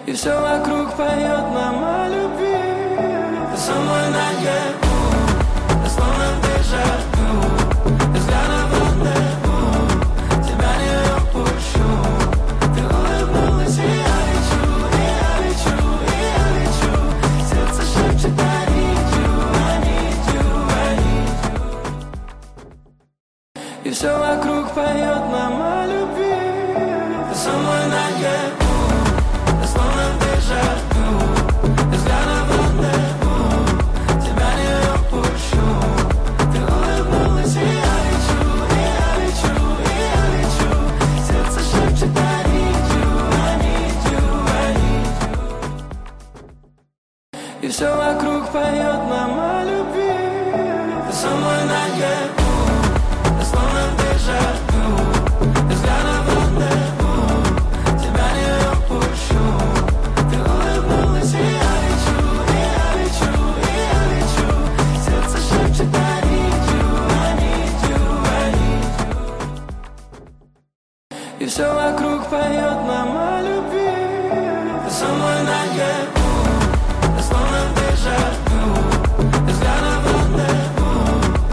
И все вокруг поет нам о любви. Ты со мной наяву, я словно в дежавю. Ты взглядом в рандеву, тебя не упущу. Ты улыбнулась, и я лечу, и я лечу, и я лечу. Сердце шепчет I need you, I need you, I need you. И все вокруг поет нам о любви. Ты со мной наяву, я словно в дежавю. Ты взглядом в рандеву, тебя не упущу. Ты улыбнулась, и я лечу, и я лечу, и я лечу. Сердце шепчет I need you, I need you, I need you. И все вокруг поет нам о любви. Ты со мной наяву, я словно в дежавю. Ты взглядом в рандеву, тебя не упущу. Ты улыбнулась, и я лечу, и я лечу, и я лечу. Сердце шепчет I need you, I need you, I need you. И все вокруг поет нам о любви. Ты со мной